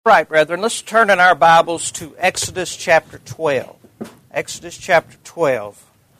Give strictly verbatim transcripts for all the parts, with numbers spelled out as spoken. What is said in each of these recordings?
Right, brethren, let's turn in our Bibles to Exodus chapter twelve. Exodus chapter twelve.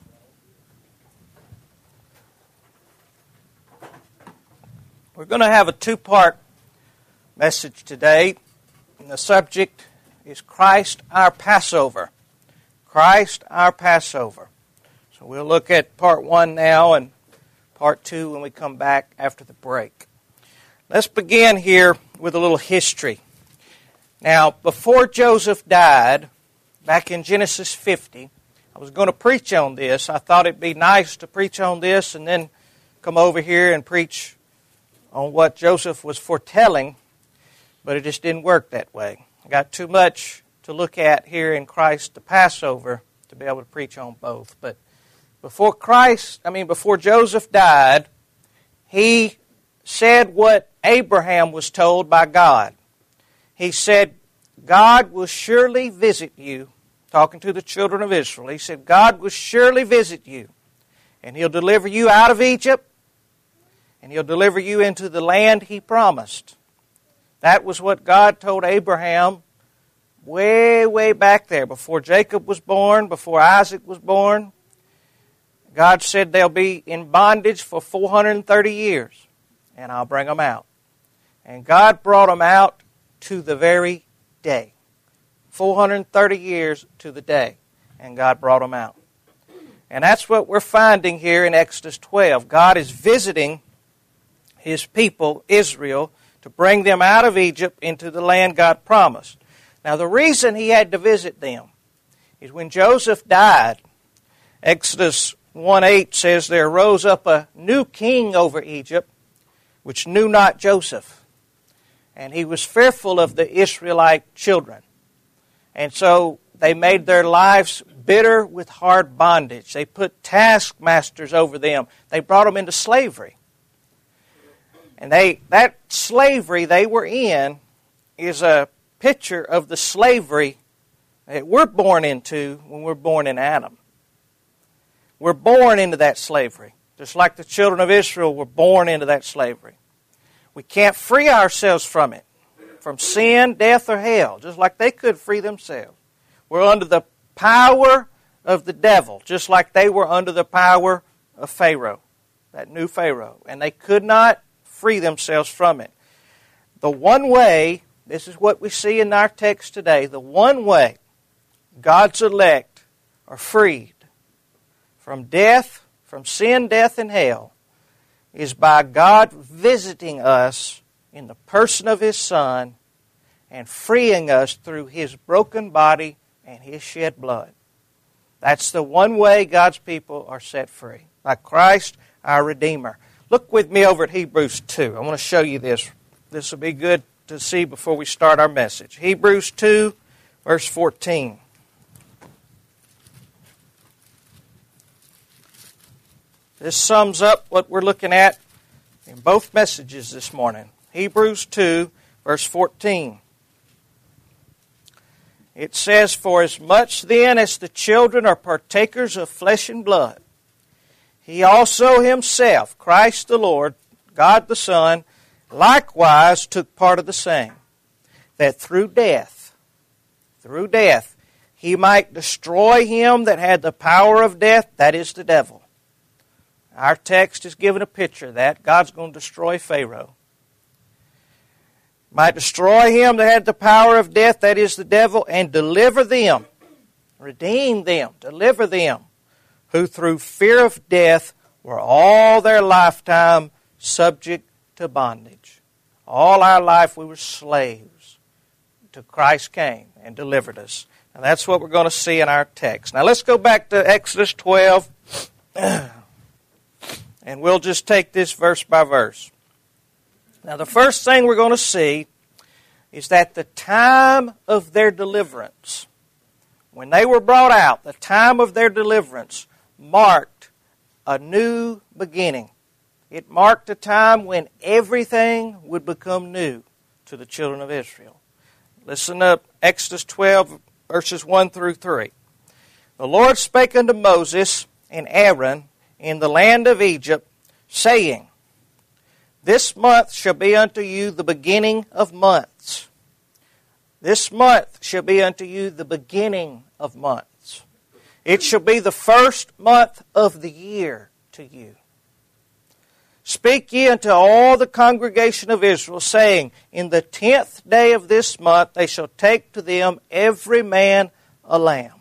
We're going to have a two-part message today, and the subject is Christ our Passover. Christ our Passover. So we'll look at part one now and part two when we come back after the break. Let's begin here with a little history. Now, before Joseph died, back in Genesis fifty, I was going to preach on this. I thought it'd be nice to preach on this and then come over here and preach on what Joseph was foretelling, but it just didn't work that way. I got too much to look at here in Christ the Passover to be able to preach on both. But before Christ, I mean, before Joseph died, he said what Abraham was told by God. He said, God will surely visit you, talking to the children of Israel. He said, God will surely visit you, and He'll deliver you out of Egypt, and He'll deliver you into the land He promised. That was what God told Abraham way, way back there, before Jacob was born, before Isaac was born. God said they'll be in bondage for four hundred thirty years, and I'll bring them out. And God brought them out to the very day. four hundred thirty years to the day. And God brought them out. And that's what we're finding here in Exodus twelve. God is visiting His people, Israel, to bring them out of Egypt into the land God promised. Now the reason He had to visit them is when Joseph died, Exodus one eight says, there rose up a new king over Egypt, which knew not Joseph. And he was fearful of the Israelite children. And so they made their lives bitter with hard bondage. They put taskmasters over them. They brought them into slavery. And they that slavery they were in is a picture of the slavery that we're born into when we're born in Adam. We're born into that slavery. Just like the children of Israel were born into that slavery. We can't free ourselves from it, from sin, death, or hell, just like they could free themselves. We're under the power of the devil, just like they were under the power of Pharaoh, that new Pharaoh, and they could not free themselves from it. The one way, this is what we see in our text today, the one way God's elect are freed from death, from sin, death, and hell, is by God visiting us in the person of His Son and freeing us through His broken body and His shed blood. That's the one way God's people are set free, by Christ our Redeemer. Look with me over at Hebrews two. I want to show you this. This will be good to see before we start our message. Hebrews two, verse fourteen. This sums up what we're looking at in both messages this morning. Hebrews two, verse fourteen. It says, for as much then as the children are partakers of flesh and blood, He also Himself, Christ the Lord, God the Son, likewise took part of the same, that through death, through death, He might destroy him that had the power of death, that is the devil. Our text is giving a picture of that. God's going to destroy Pharaoh. Might destroy him that had the power of death, that is the devil, and deliver them, redeem them, deliver them, who through fear of death were all their lifetime subject to bondage. All our life we were slaves till Christ came and delivered us. And that's what we're going to see in our text. Now let's go back to Exodus twelve. And we'll just take this verse by verse. Now the first thing we're going to see is that the time of their deliverance, when they were brought out, the time of their deliverance marked a new beginning. It marked a time when everything would become new to the children of Israel. Listen up, Exodus twelve, verses one through three. The Lord spake unto Moses and Aaron in the land of Egypt, saying, This month shall be unto you the beginning of months. This month shall be unto you the beginning of months. It shall be the first month of the year to you. Speak ye unto all the congregation of Israel, saying, In the tenth day of this month they shall take to them every man a lamb.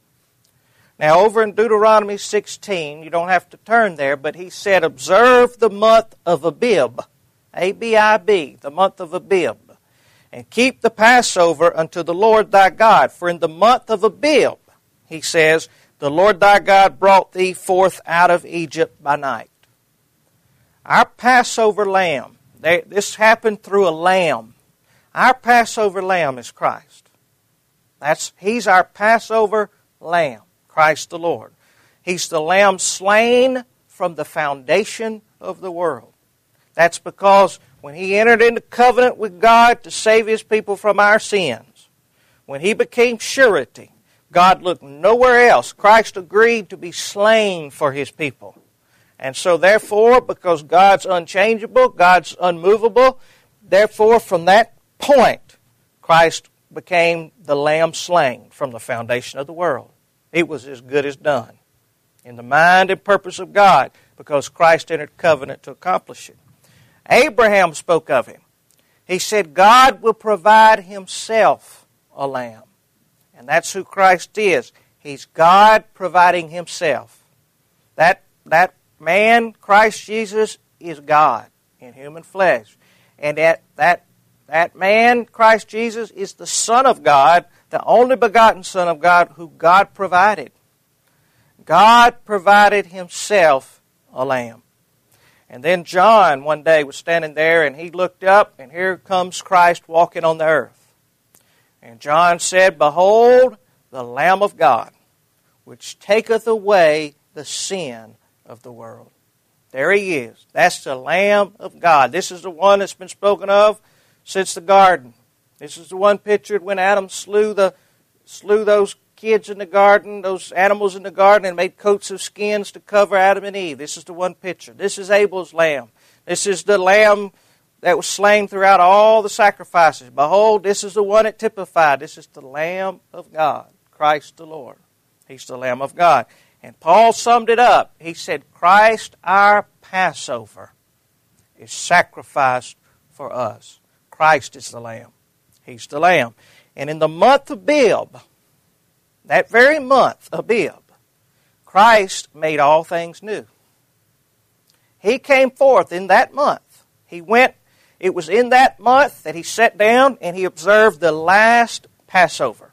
Now over in Deuteronomy sixteen, you don't have to turn there, but he said, Observe the month of Abib, A B I B, the month of Abib, and keep the Passover unto the Lord thy God. For in the month of Abib, he says, the Lord thy God brought thee forth out of Egypt by night. Our Passover lamb, they, this happened through a lamb. Our Passover lamb is Christ. That's He's our Passover lamb, Christ the Lord. He's the lamb slain from the foundation of the world. That's because when He entered into covenant with God to save His people from our sins, when He became surety, God looked nowhere else. Christ agreed to be slain for His people. And so therefore, because God's unchangeable, God's unmovable, therefore from that point, Christ became the lamb slain from the foundation of the world. It was as good as done in the mind and purpose of God, because Christ entered covenant to accomplish it. Abraham spoke of Him. He said, God will provide Himself a lamb. And that's who Christ is. He's God providing Himself. That, that man, Christ Jesus, is God in human flesh. And that, that, that man, Christ Jesus, is the Son of God, the only begotten Son of God, who God provided. God provided Himself a lamb. And then John one day was standing there, and he looked up, and here comes Christ walking on the earth. And John said, Behold, the Lamb of God, which taketh away the sin of the world. There He is. That's the Lamb of God. This is the one that's been spoken of since the garden. This is the one pictured when Adam slew the slew those kids in the garden, those animals in the garden, and made coats of skins to cover Adam and Eve. This is the one picture. This is Abel's lamb. This is the lamb that was slain throughout all the sacrifices. Behold, this is the one it typified. This is the Lamb of God, Christ the Lord. He's the Lamb of God. And Paul summed it up. He said, Christ our Passover is sacrificed for us. Christ is the Lamb. He's the Lamb. And in the month of Abib, that very month, Abib, Christ made all things new. He came forth in that month. He went, it was in that month that He sat down and He observed the last Passover.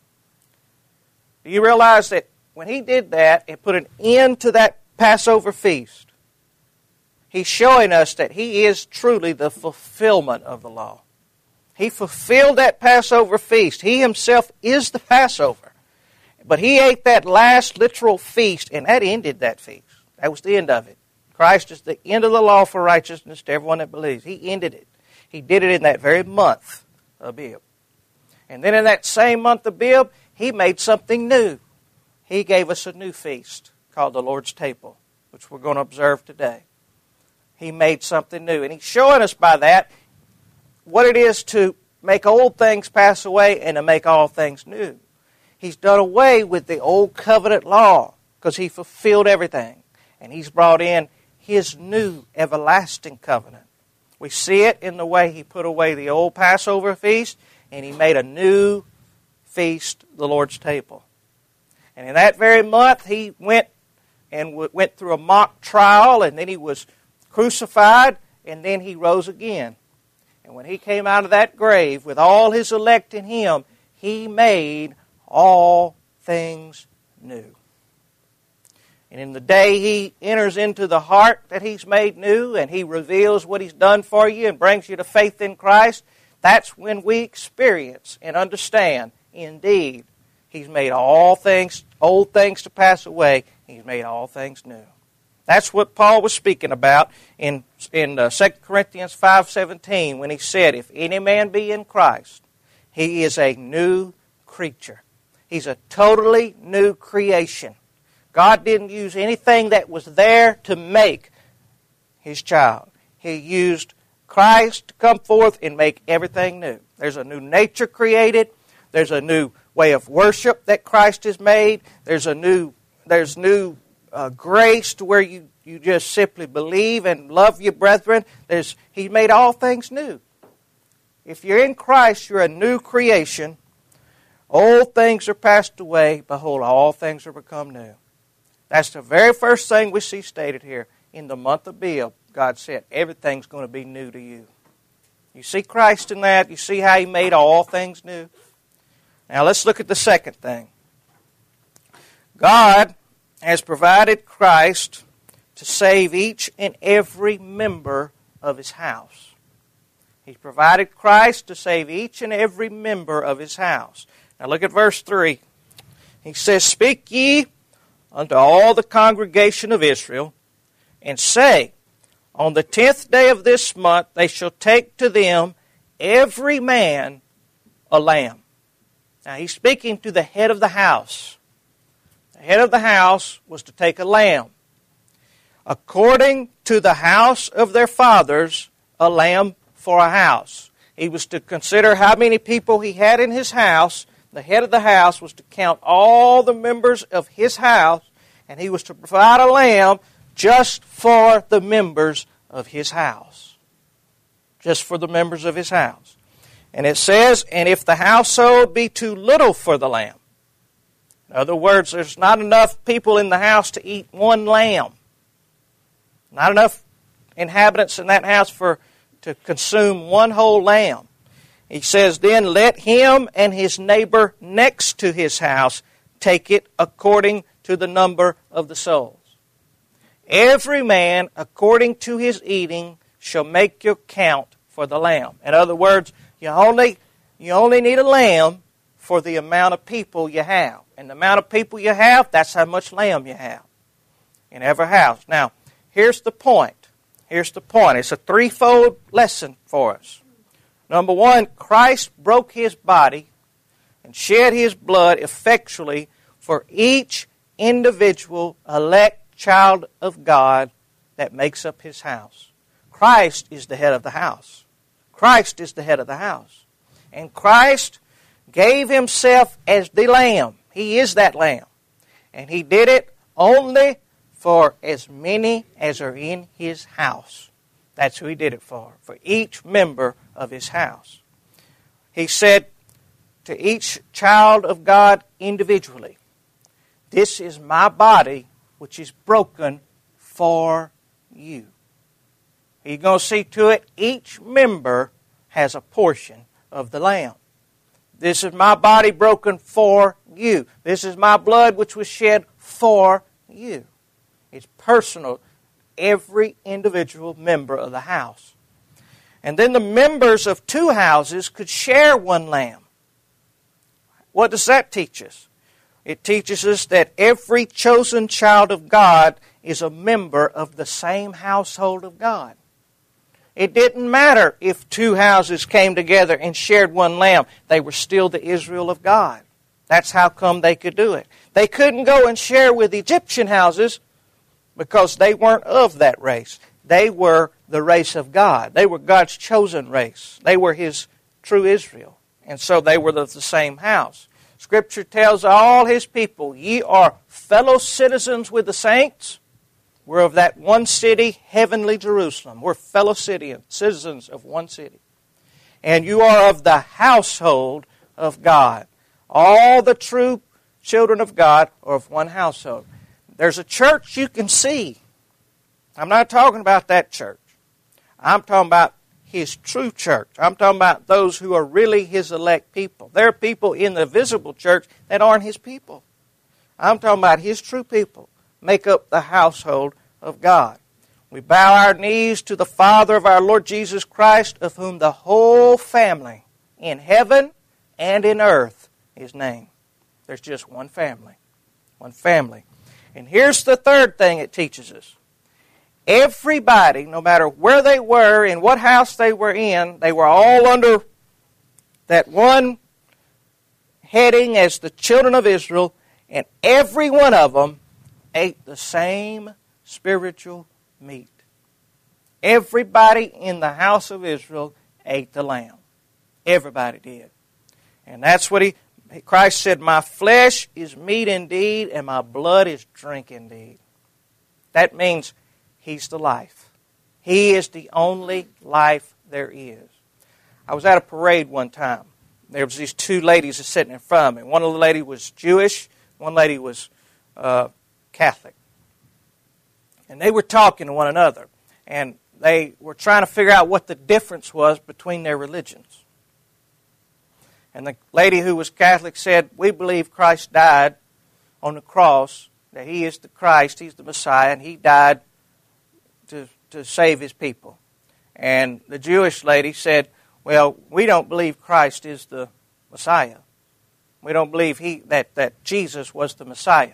Do you realize that when He did that, it put an end to that Passover feast? He's showing us that He is truly the fulfillment of the law. He fulfilled that Passover feast. He Himself is the Passover. But He ate that last literal feast, and that ended that feast. That was the end of it. Christ is the end of the law for righteousness to everyone that believes. He ended it. He did it in that very month of Abib. And then in that same month of Abib, He made something new. He gave us a new feast called the Lord's Table, which we're going to observe today. He made something new. And He's showing us by that what it is to make old things pass away and to make all things new. He's done away with the old covenant law because He fulfilled everything. And He's brought in His new everlasting covenant. We see it in the way He put away the old Passover feast, and He made a new feast, the Lord's table. And in that very month, He went and w- went through a mock trial, and then He was crucified, and then He rose again. And when He came out of that grave with all His elect in Him, He made all things new. And in the day He enters into the heart that He's made new, and He reveals what He's done for you and brings you to faith in Christ, that's when we experience and understand, indeed, He's made all things, old things to pass away. He's made all things new. That's what Paul was speaking about in, in uh, Second Corinthians five seventeen when he said, If any man be in Christ, he is a new creature. He's a totally new creation. God didn't use anything that was there to make His child. He used Christ to come forth and make everything new. There's a new nature created. There's a new way of worship that Christ has made. There's a new, there's new uh, grace to where you, you just simply believe and love your brethren. There's, He made all things new. If you're in Christ, you're a new creation. Old things are passed away. Behold, all things are become new. That's the very first thing we see stated here. In the month of Abib, God said, everything's going to be new to you. You see Christ in that? You see how He made all things new? Now let's look at the second thing. God has provided Christ to save each and every member of His house. He's provided Christ to save each and every member of His house. Now look at verse three. He says, Speak ye unto all the congregation of Israel, and say, On the tenth day of this month they shall take to them every man a lamb. Now he's speaking to the head of the house. The head of the house was to take a lamb. According to the house of their fathers, a lamb for a house. He was to consider how many people he had in his house. The head of the house was to count all the members of his house, and he was to provide a lamb just for the members of his house. Just for the members of his house. And it says, And if the household be too little for the lamb. In other words, there's not enough people in the house to eat one lamb. Not enough inhabitants in that house for to consume one whole lamb. He says, Then let him and his neighbor next to his house take it according to the number of the souls. Every man according to his eating shall make your count for the lamb. In other words, you only, you only need a lamb for the amount of people you have. And the amount of people you have, that's how much lamb you have in every house. Now, here's the point. Here's the point. It's a threefold lesson for us. Number one, Christ broke His body and shed His blood effectually for each individual elect child of God that makes up His house. Christ is the head of the house. Christ is the head of the house. And Christ gave Himself as the Lamb. He is that Lamb. And He did it only for as many as are in His house. That's who He did it for, for each member of His house. He said to each child of God individually, This is my body which is broken for you. He's going to see to it each member has a portion of the lamb. This is my body broken for you. This is my blood which was shed for you. It's personal, every individual member of the house. And then the members of two houses could share one lamb. What does that teach us? It teaches us that every chosen child of God is a member of the same household of God. It didn't matter if two houses came together and shared one lamb. They were still the Israel of God. That's how come they could do it. They couldn't go and share with Egyptian houses because they weren't of that race. They were the race of God. They were God's chosen race. They were His true Israel. And so they were of the same house. Scripture tells all His people, Ye are fellow citizens with the saints. We're of that one city, heavenly Jerusalem. We're fellow citizens of one city. And you are of the household of God. All the true children of God are of one household. There's a church you can see. I'm not talking about that church. I'm talking about His true church. I'm talking about those who are really His elect people. There are people in the visible church that aren't His people. I'm talking about His true people. Make up the household of God. We bow our knees to the Father of our Lord Jesus Christ, of whom the whole family in heaven and in earth is named. There's just one family. One family. And here's the third thing it teaches us. Everybody, no matter where they were, in what house they were in, they were all under that one heading as the children of Israel, and every one of them ate the same spiritual meat. Everybody in the house of Israel ate the lamb. Everybody did. And that's what he, Christ said, my flesh is meat indeed, and my blood is drink indeed. That means he's the life. He is the only life there is. I was at a parade one time. There was these two ladies sitting in front of me. One of the ladies was Jewish, one lady was uh, Catholic. And they were talking to one another. And they were trying to figure out what the difference was between their religions. And the lady who was Catholic said, we believe Christ died on the cross, that he is the Christ, he's the Messiah, and he died to, to save his people. And the Jewish lady said, well, we don't believe Christ is the Messiah. We don't believe he that, that Jesus was the Messiah.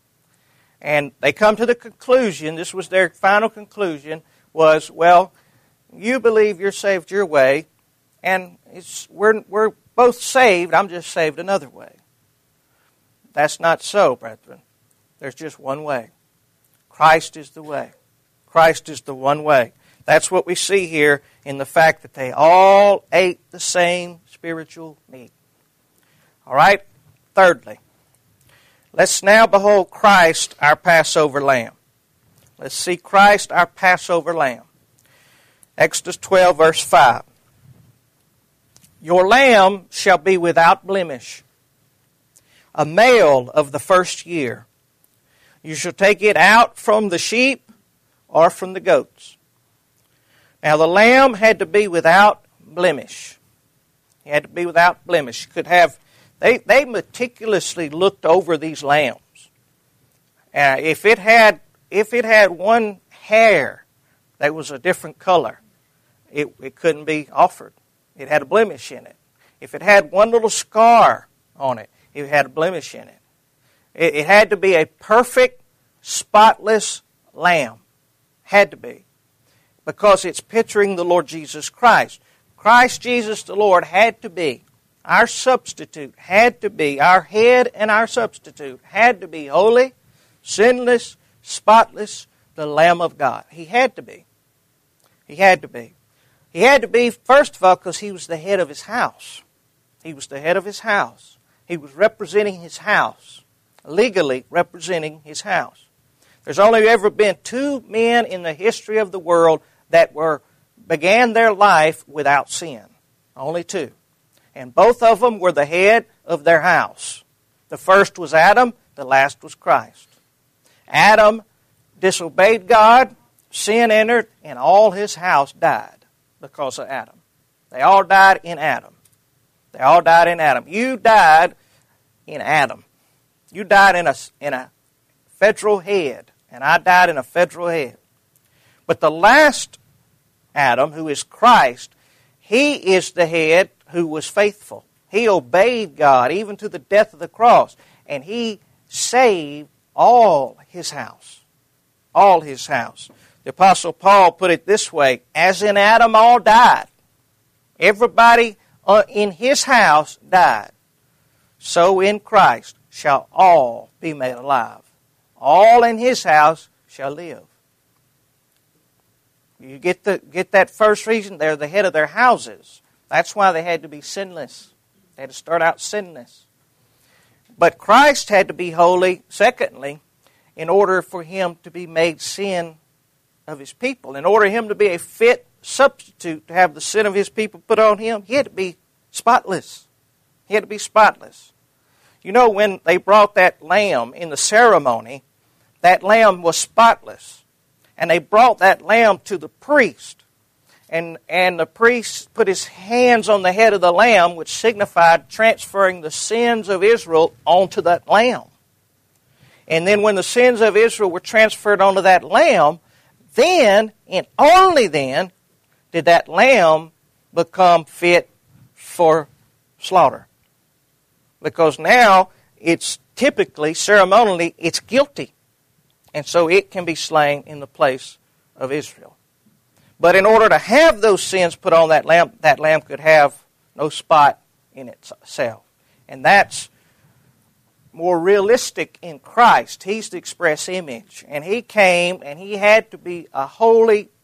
And they come to the conclusion, this was their final conclusion, was, well, you believe you're saved your way, and it's, we're, we're both saved, I'm just saved another way. That's not so, brethren. There's just one way. Christ is the way. Christ is the one way. That's what we see here in the fact that they all ate the same spiritual meat. All right? Thirdly, let's now behold Christ, our Passover lamb. Let's see Christ, our Passover lamb. Exodus twelve, verse five. Your lamb shall be without blemish, a male of the first year. You shall take it out from the sheep or from the goats. Now the lamb had to be without blemish. He had to be without blemish. Could have they they meticulously looked over these lambs. Uh, if it had if it had one hair that was a different color, it it couldn't be offered. It had a blemish in it. If it had one little scar on it, it had a blemish in it. It, it had to be a perfect, spotless lamb. Had to be. Because it's picturing the Lord Jesus Christ. Christ Jesus the Lord had to be. Our substitute had to be. Our head and our substitute had to be holy, sinless, spotless, the Lamb of God. He had to be. He had to be. He had to be, first of all, because he was the head of his house. He was the head of his house. He was representing his house, legally representing his house. There's only ever been two men in the history of the world that were began their life without sin. Only two. And both of them were the head of their house. The first was Adam, the last was Christ. Adam disobeyed God, sin entered, and all his house died because of Adam. They all died in Adam. They all died in Adam. You died in Adam. You died in a, in a federal head, and I died in a federal head. But the last Adam, who is Christ, he is the head who was faithful. He obeyed God even to the death of the cross, and he saved all his house. All his house. The Apostle Paul put it this way, as in Adam all died. Everybody in his house died. So in Christ shall all be made alive. All in his house shall live. You get the get that first reason? They're the head of their houses. That's why they had to be sinless. They had to start out sinless. But Christ had to be holy, secondly, in order for him to be made sin of his people. In order for him to be a fit substitute to have the sin of his people put on him, he had to be spotless. He had to be spotless. You know, when they brought that lamb in the ceremony, that lamb was spotless. And they brought that lamb to the priest. And, and the priest put his hands on the head of the lamb, which signified transferring the sins of Israel onto that lamb. And then when the sins of Israel were transferred onto that lamb, then, and only then, did that lamb become fit for slaughter. Because now, it's typically, ceremonially, it's guilty. And so it can be slain in the place of Israel. But in order to have those sins put on that lamb, that lamb could have no spot in itself. And that's more realistic in Christ. He's the express image. And he came and he had to be a holy,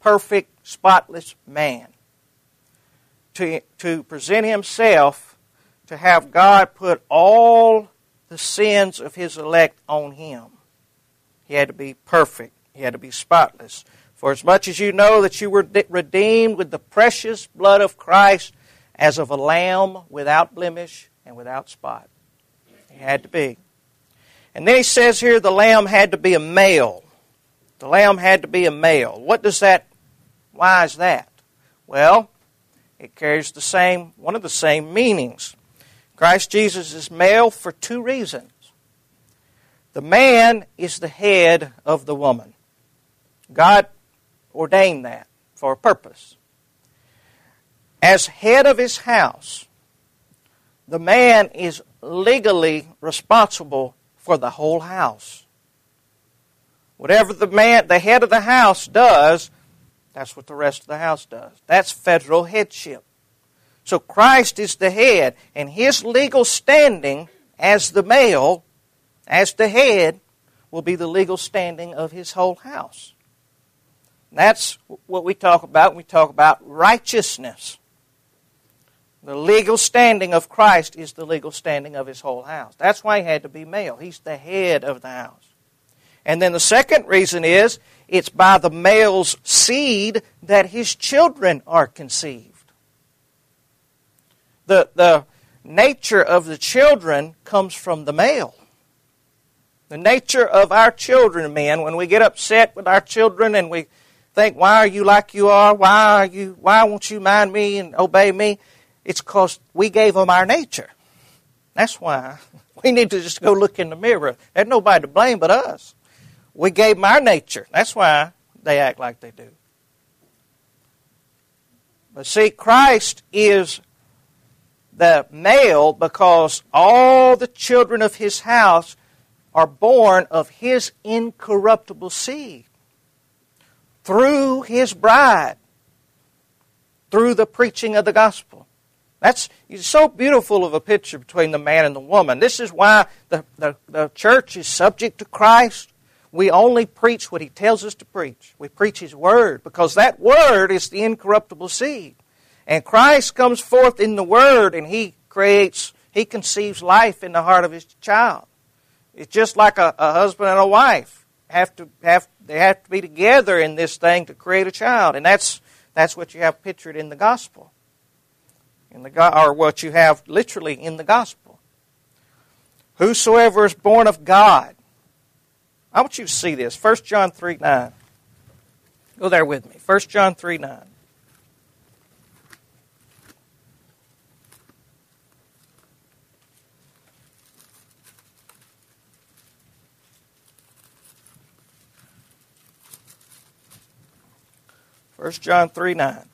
perfect, spotless man. To, to present himself, to have God put all the sins of his elect on him. He had to be perfect. He had to be spotless. For as much as you know that you were redeemed with the precious blood of Christ as of a lamb without blemish and without spot. He had to be. And then he says here the lamb had to be a male. The lamb had to be a male. What does that, why is that? Well, it carries the same, one of the same meanings. Christ Jesus is male for two reasons. The man is the head of the woman. God ordained that for a purpose. As head of his house, the man is legally responsible for the whole house. Whatever the man, the head of the house does, that's what the rest of the house does. That's federal headship. So Christ is the head, and his legal standing as the male, as the head, will be the legal standing of his whole house. That's what we talk about when we talk about righteousness. The legal standing of Christ is the legal standing of his whole house. That's why he had to be male. He's the head of the house. And then the second reason is, it's by the male's seed that his children are conceived. The, the nature of the children comes from the male. The nature of our children, men, when we get upset with our children and we think, why are you like you are? Why are you? Why won't you mind me and obey me? It's because we gave them our nature. That's why we need to just go look in the mirror. There's nobody to blame but us. We gave them our nature. That's why they act like they do. But see, Christ is the male because all the children of his house are born of his incorruptible seed. Through his bride. Through the preaching of the gospel. That's so beautiful of a picture between the man and the woman. This is why the, the, the church is subject to Christ. We only preach what he tells us to preach. We preach his word because that word is the incorruptible seed. And Christ comes forth in the word and he creates, he conceives life in the heart of his child. It's just like a, a husband and a wife. Have to have they have to be together in this thing to create a child. And that's that's what you have pictured in the gospel. In the or what you have literally in the gospel. Whosoever is born of God. I want you to see this. First John three nine. Go there with me. First John three nine. First John three nine.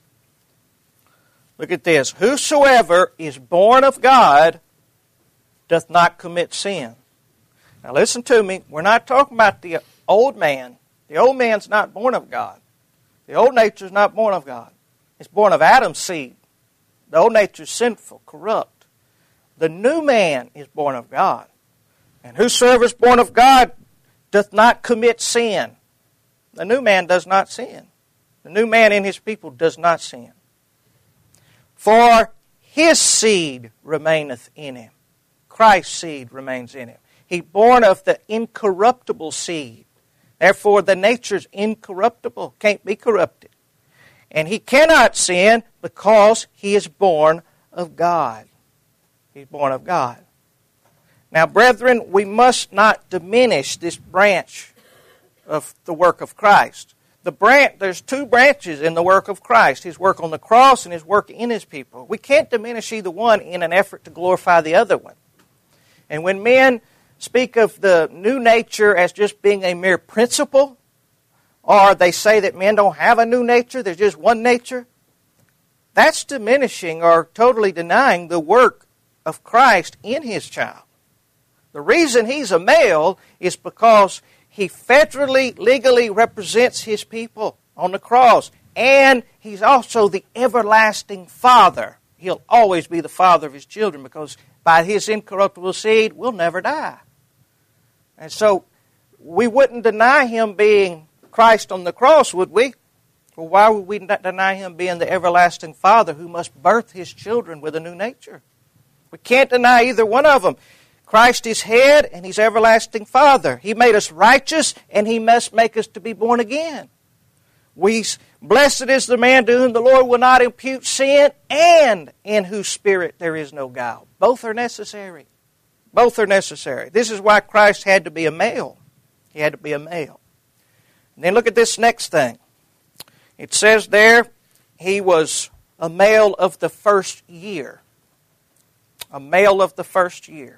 Look at this. Whosoever is born of God doth not commit sin. Now listen to me. We're not talking about the old man. The old man's not born of God. The old nature is not born of God. It's born of Adam's seed. The old nature is sinful, corrupt. The new man is born of God. And whosoever is born of God doth not commit sin. The new man does not sin. The new man in his people does not sin. For his seed remaineth in him. Christ's seed remains in him. He's born of the incorruptible seed. Therefore, the nature is incorruptible, can't be corrupted. And he cannot sin because he is born of God. He's born of God. Now, brethren, we must not diminish this branch of the work of Christ. The branch, there's two branches in the work of Christ, his work on the cross and his work in his people. We can't diminish either one in an effort to glorify the other one. And when men speak of the new nature as just being a mere principle, or they say that men don't have a new nature, there's just one nature, that's diminishing or totally denying the work of Christ in his child. The reason he's a male is because he federally, legally represents his people on the cross. And he's also the everlasting Father. He'll always be the father of his children because by his incorruptible seed, we'll never die. And so we wouldn't deny him being Christ on the cross, would we? Well, why would we not deny Him being the everlasting Father who must birth His children with a new nature? We can't deny either one of them. Christ is head and He's everlasting Father. He made us righteous and He must make us to be born again. We, blessed is the man to whom the Lord will not impute sin and in whose spirit there is no guile. Both are necessary. Both are necessary. This is why Christ had to be a male. He had to be a male. And then look at this next thing. It says there, He was a male of the first year. A male of the first year.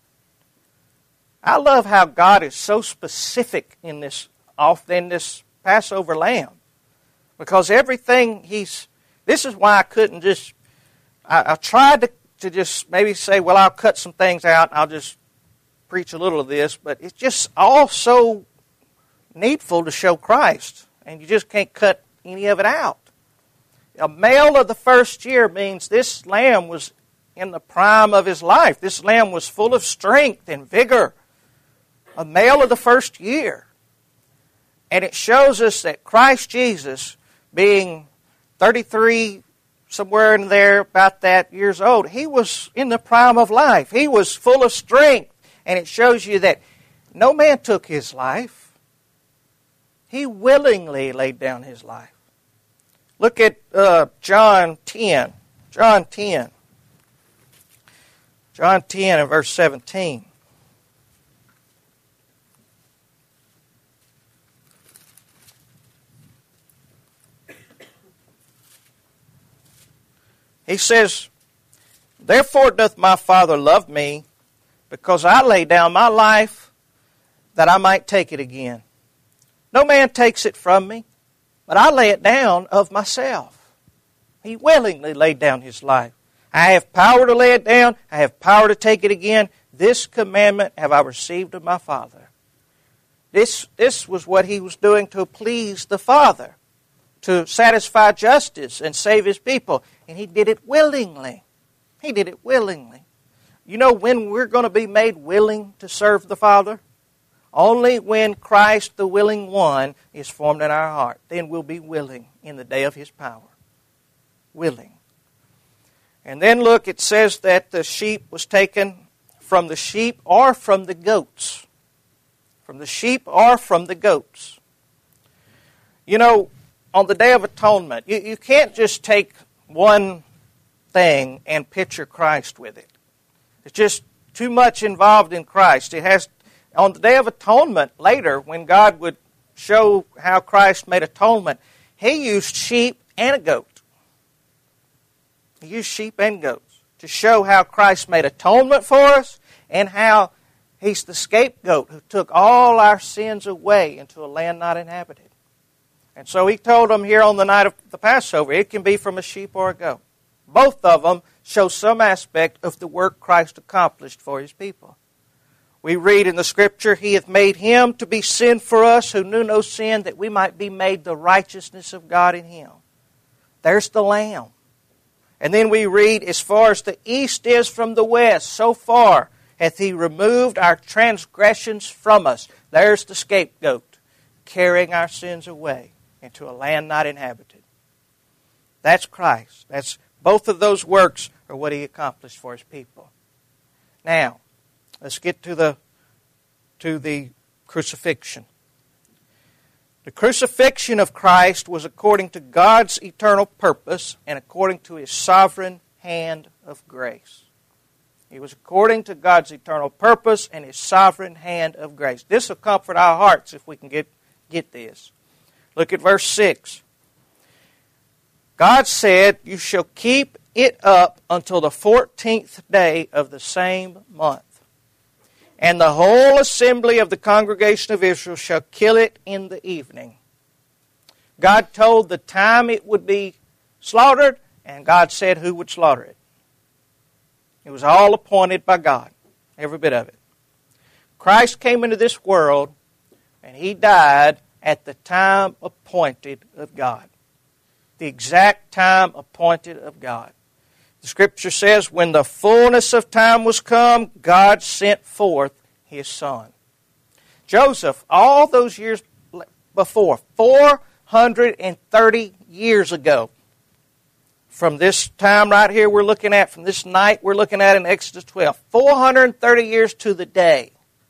I love how God is so specific in this, in this Passover lamb. Because everything He's... This is why I couldn't just... I, I tried to, to just maybe say, well, I'll cut some things out. I'll just preach a little of this. But it's just all so needful to show Christ. And you just can't cut any of it out. A male of the first year means this lamb was in the prime of his life. This lamb was full of strength and vigor. A male of the first year. And it shows us that Christ Jesus, being thirty-three, somewhere in there, about that years old, He was in the prime of life. He was full of strength. And it shows you that no man took His life. He willingly laid down His life. Look at uh, John ten. John ten. John ten and verse seventeen. He says, therefore doth my Father love me, because I lay down my life that I might take it again. No man takes it from me, but I lay it down of myself. He willingly laid down His life. I have power to lay it down. I have power to take it again. This commandment have I received of my Father. This, this was what He was doing to please the Father, to satisfy justice and save His people. And He did it willingly. He did it willingly. You know when we're going to be made willing to serve the Father? Only when Christ, the willing one, is formed in our heart. Then we'll be willing in the day of His power. Willing. And then look, it says that the sheep was taken from the sheep or from the goats. From the sheep or from the goats. You know, on the Day of Atonement, you, you can't just take one thing and picture Christ with it. It's just too much involved in Christ. It has, on the Day of Atonement, later, when God would show how Christ made atonement, He used sheep and a goat. He used sheep and goats to show how Christ made atonement for us and how He's the scapegoat who took all our sins away into a land not inhabited. And so He told them here on the night of the Passover, it can be from a sheep or a goat. Both of them show some aspect of the work Christ accomplished for His people. We read in the Scripture, He hath made Him to be sin for us who knew no sin, that we might be made the righteousness of God in Him. There's the Lamb. And then we read, as far as the east is from the west, so far hath He removed our transgressions from us. There's the scapegoat, carrying our sins away into a land not inhabited. That's Christ. That's both of those works are what He accomplished for His people. Now, let's get to the to the crucifixion. The crucifixion of Christ was according to God's eternal purpose and according to His sovereign hand of grace. It was according to God's eternal purpose and His sovereign hand of grace. This will comfort our hearts if we can get, get this. Look at verse six. God said, you shall keep it up until the fourteenth day of the same month. And the whole assembly of the congregation of Israel shall kill it in the evening. God told the time it would be slaughtered, and God said who would slaughter it. It was all appointed by God, every bit of it. Christ came into this world, and He died at the time appointed of God. The exact time appointed of God. The Scripture says, when the fullness of time was come, God sent forth His Son. Joseph, all those years before, four hundred thirty years ago. From this time right here we're looking at, from this night we're looking at in Exodus twelve. four hundred thirty years to the day.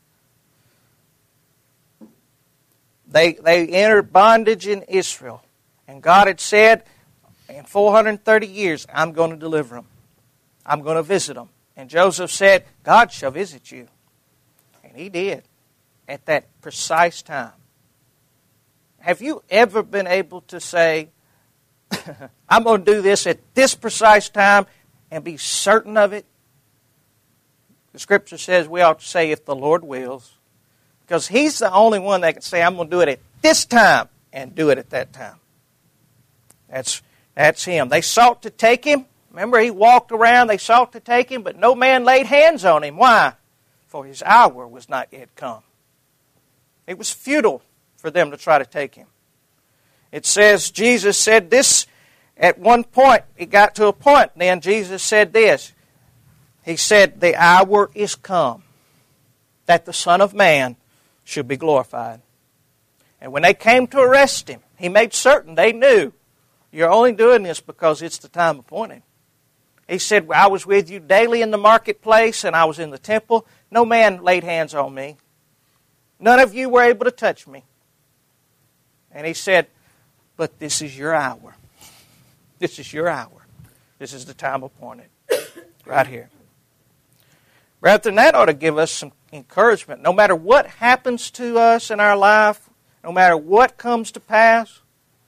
They, they entered bondage in Israel. And God had said, in four hundred thirty years, I'm going to deliver them. I'm going to visit them. And Joseph said, God shall visit you. And he did at that precise time. Have you ever been able to say, I'm going to do this at this precise time and be certain of it? The Scripture says we ought to say, if the Lord wills. Because He's the only one that can say, I'm going to do it at this time and do it at that time. That's, that's Him. They sought to take Him. Remember, He walked around. They sought to take Him, but no man laid hands on Him. Why? For His hour was not yet come. It was futile for them to try to take Him. It says, Jesus said this at one point. It got to a point. Then Jesus said this. He said, the hour is come that the Son of Man should be glorified. And when they came to arrest Him, He made certain they knew, you're only doing this because it's the time appointed. He said, I was with you daily in the marketplace and I was in the temple. No man laid hands on me. None of you were able to touch me. And He said, but this is your hour. This is your hour. This is the time appointed. Right here. Brethren, that ought to give us some encouragement. No matter what happens to us in our life, no matter what comes to pass,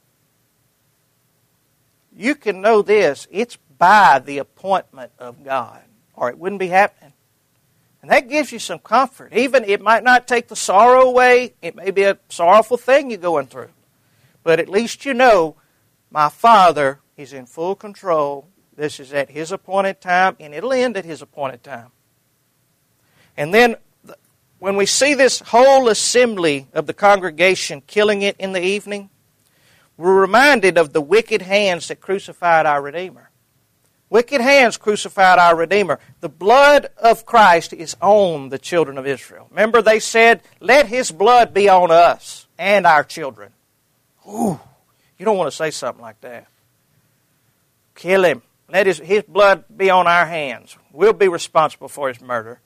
you can know this. It's by the appointment of God, or it wouldn't be happening. And that gives you some comfort. Even it might not take the sorrow away. It may be a sorrowful thing you're going through. But at least you know, my Father is in full control. This is at His appointed time, and it'll end at His appointed time. And then, when we see this whole assembly of the congregation killing it in the evening, we're reminded of the wicked hands that crucified our Redeemer. Wicked hands crucified our Redeemer. The blood of Christ is on the children of Israel. Remember they said, let His blood be on us and our children. Ooh, you don't want to say something like that. Kill Him. Let His, his blood be on our hands. We'll be responsible for His murder.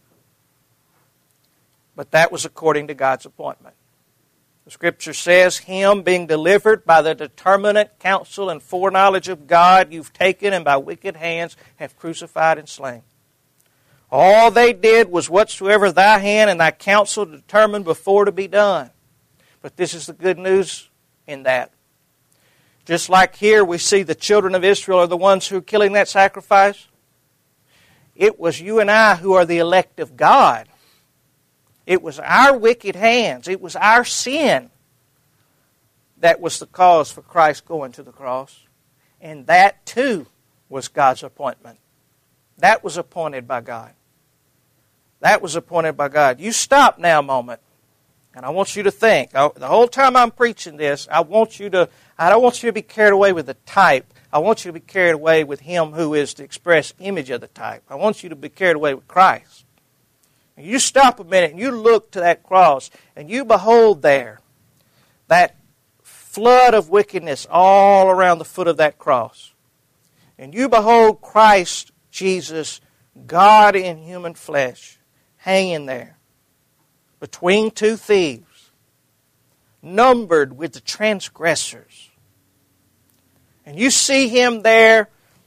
But that was according to God's appointment. The Scripture says, Him being delivered by the determinate counsel and foreknowledge of God, you've taken and by wicked hands have crucified and slain. All they did was whatsoever thy hand and thy counsel determined before to be done. But this is the good news in that. Just like here we see the children of Israel are the ones who are killing that sacrifice. It was you and I who are the elect of God. It was our wicked hands. It was our sin that was the cause for Christ going to the cross. And that too was God's appointment. That was appointed by God. That was appointed by God. You stop now a moment. And I want you to think. The whole time I'm preaching this, I want you to, I don't want you to be carried away with the type. I want you to be carried away with Him who is the express image of the type. I want you to be carried away with Christ. You stop a minute and you look to that cross and you behold there that flood of wickedness all around the foot of that cross. And you behold Christ Jesus, God in human flesh, hanging there between two thieves, numbered with the transgressors. And you see Him there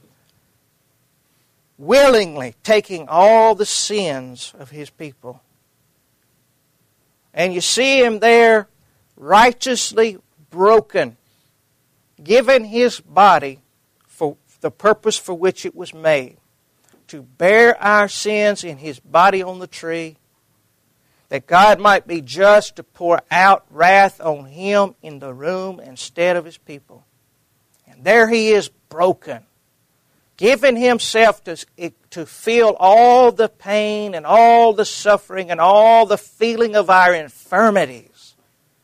willingly taking all the sins of His people. And you see Him there righteously broken, given His body for the purpose for which it was made, to bear our sins in His body on the tree, that God might be just to pour out wrath on Him in the room instead of His people. And there He is broken, giving Himself to, to feel all the pain and all the suffering and all the feeling of our infirmities.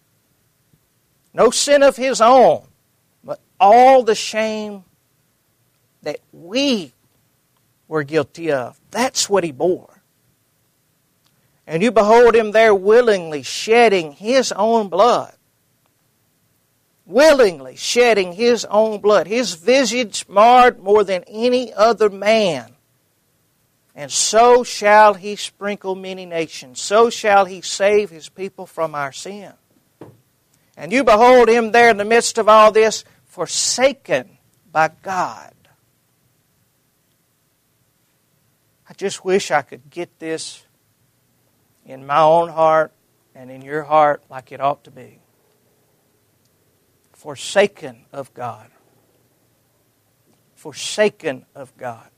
No sin of His own, but all the shame that we were guilty of. That's what He bore. And you behold Him there willingly shedding His own blood. willingly shedding His own blood, His visage marred more than any other man. And so shall He sprinkle many nations. So shall He save His people from our sin. And you behold Him there in the midst of all this, forsaken by God. I just wish I could get this in my own heart and in your heart like it ought to be. Forsaken of God. Forsaken of God.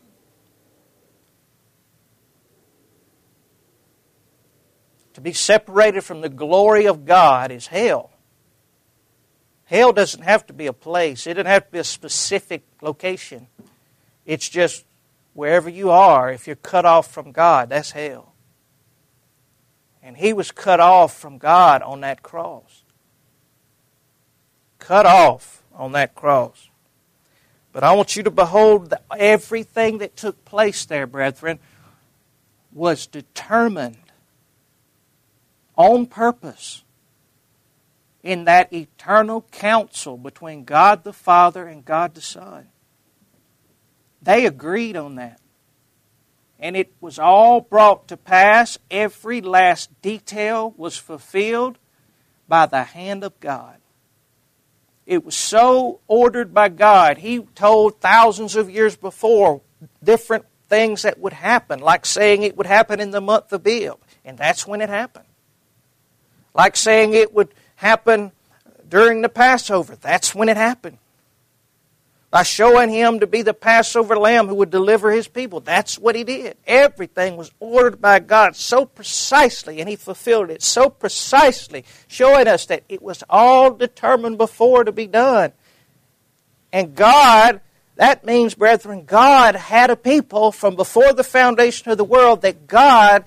To be separated from the glory of God is hell. Hell doesn't have to be a place. It doesn't have to be a specific location. It's just wherever you are, if you're cut off from God, that's hell. And He was cut off from God on that cross. Cut off on that cross. But I want you to behold that everything that took place there, brethren, was determined on purpose in that eternal counsel between God the Father and God the Son. They agreed on that. And it was all brought to pass. Every last detail was fulfilled by the hand of God. It was so ordered by God. He told thousands of years before different things that would happen, like saying it would happen in the month of Abib, and that's when it happened. Like saying it would happen during the Passover. That's when it happened. By showing Him to be the Passover lamb who would deliver His people. That's what He did. Everything was ordered by God so precisely, and He fulfilled it so precisely, showing us that it was all determined before to be done. And God, that means, brethren, God had a people from before the foundation of the world that God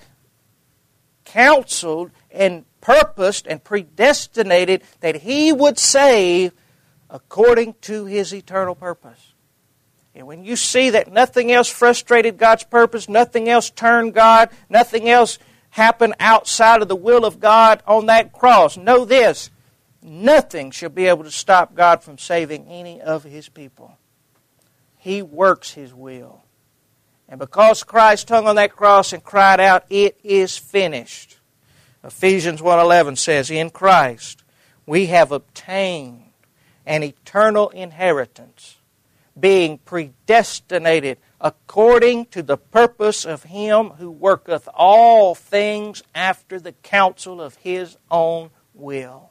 counseled and purposed and predestinated that He would save according to His eternal purpose. And when you see that nothing else frustrated God's purpose, nothing else turned God, nothing else happened outside of the will of God on that cross, know this, nothing shall be able to stop God from saving any of His people. He works His will. And because Christ hung on that cross and cried out, "It is finished," Ephesians one eleven says, "In Christ we have obtained an eternal inheritance, being predestinated according to the purpose of Him who worketh all things after the counsel of His own will."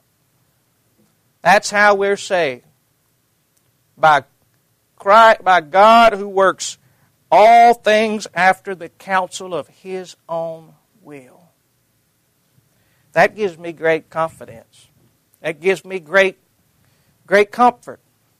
That's how we're saved. By Christ, by God who works all things after the counsel of His own will. That gives me great confidence. That gives me great, great comfort.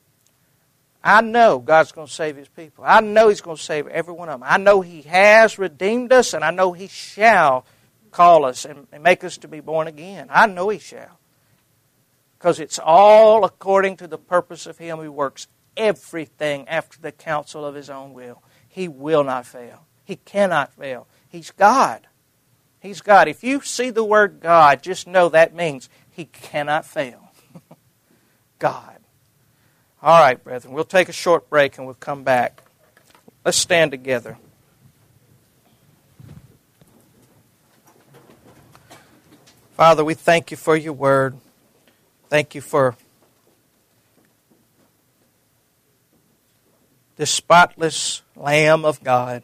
I know God's going to save His people. I know He's going to save every one of them. I know He has redeemed us, and I know He shall call us and make us to be born again. I know He shall. Because it's all according to the purpose of Him who works everything after the counsel of His own will. He will not fail. He cannot fail. He's God. He's God. If you see the word God, just know that means He cannot fail. God. All right, brethren, we'll take a short break and we'll come back. Let's stand together. Father, we thank You for Your word. Thank You for the spotless Lamb of God.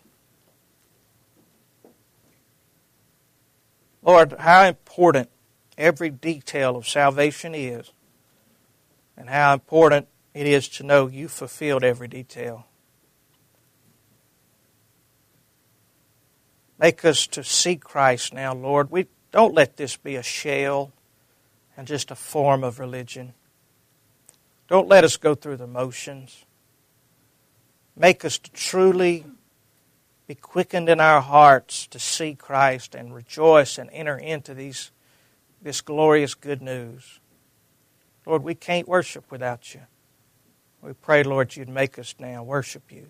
Lord, how important every detail of salvation is, and how important it is to know You fulfilled every detail. Make us to see Christ now, Lord. We don't let this be a shell and just a form of religion. Don't let us go through the motions. Make us to truly be quickened in our hearts to see Christ and rejoice and enter into these, this glorious good news. Lord, we can't worship without You. We pray, Lord, You'd make us now worship You.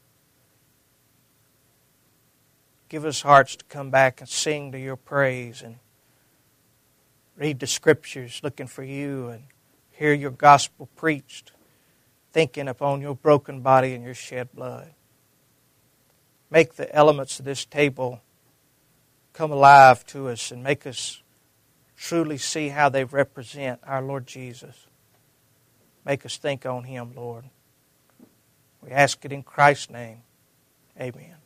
Give us hearts to come back and sing to Your praise and read the Scriptures looking for You and hear your gospel preached, thinking upon your broken body and your shed blood. Make the elements of this table come alive to us and make us truly see how they represent our Lord Jesus. Make us think on Him, Lord. We ask it in Christ's name. Amen.